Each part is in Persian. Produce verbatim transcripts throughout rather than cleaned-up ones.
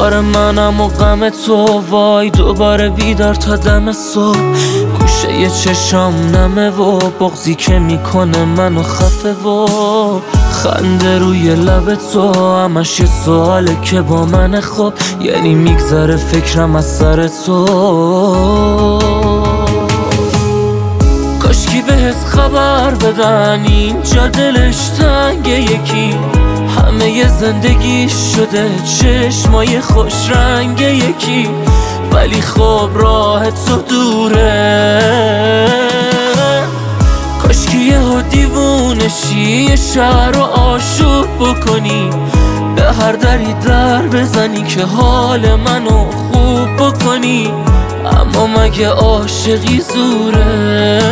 کار منم و غم تو، وای دوباره بیدار تا دم صبح. گوشه یه چشام نمه و بغضی که میکنه منو خفه و خنده روی لب تو، همش یه سواله که با من خب، یعنی میگذره فکرم از سر تو. کاشکی بهت خبر بدن اینجا دلش تنگ یکی، همه ی زندگی شده چشمای خوش رنگ یکی، ولی خب راه تو دوره. کاشکی یهو دیوونشی یه شهر رو آشوب بکنی، به هر دری در بزنی که حال منو خوب بکنی، اما مگه عاشقی زوره؟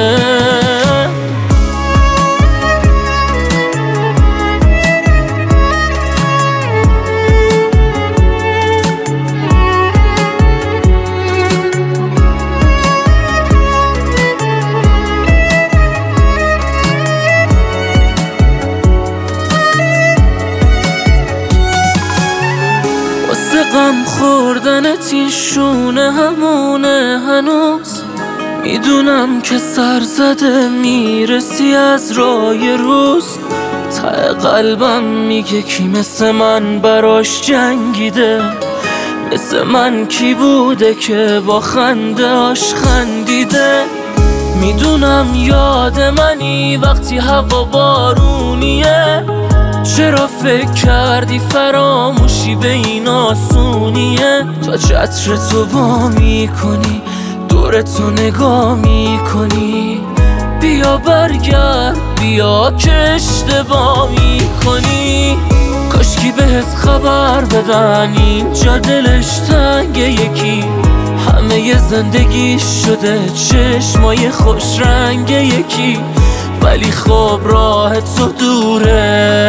غم خوردنت این شونه همونه هنوز، میدونم که سر زده میرسی از راه روز. ته قلبم میگه کی مثل من براش جنگیده، مثل من کی بوده که با خنده هاش خندیده. میدونم یاد منی وقتی هوا بارونیه، چرا فکر کردی فراموشی به این آسونیه؟ تا چتر تو وا میکنی دور تو نگاه میکنی، بیا برگرد بیا که اشتباه میکنی. کاشکی بهت خبر بدن اینجا دلش تنگ یکی، همه ی زندگی شده چشمای خوش رنگ یکی، ولی خب راه تو دوره.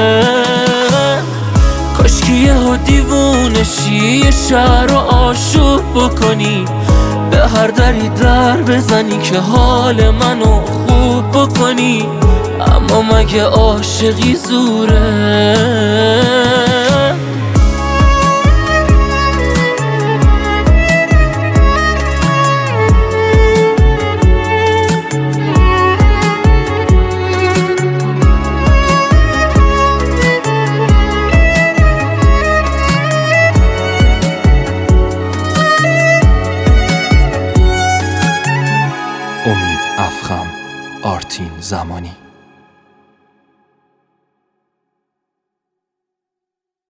کاشکی یهو دیوونشی یه شهر رو آشوب بکنی، به هر دری در بزنی که حال منو خوب بکنی، اما مگه عاشقی زوره؟ امید افخم، آرتین زمانی.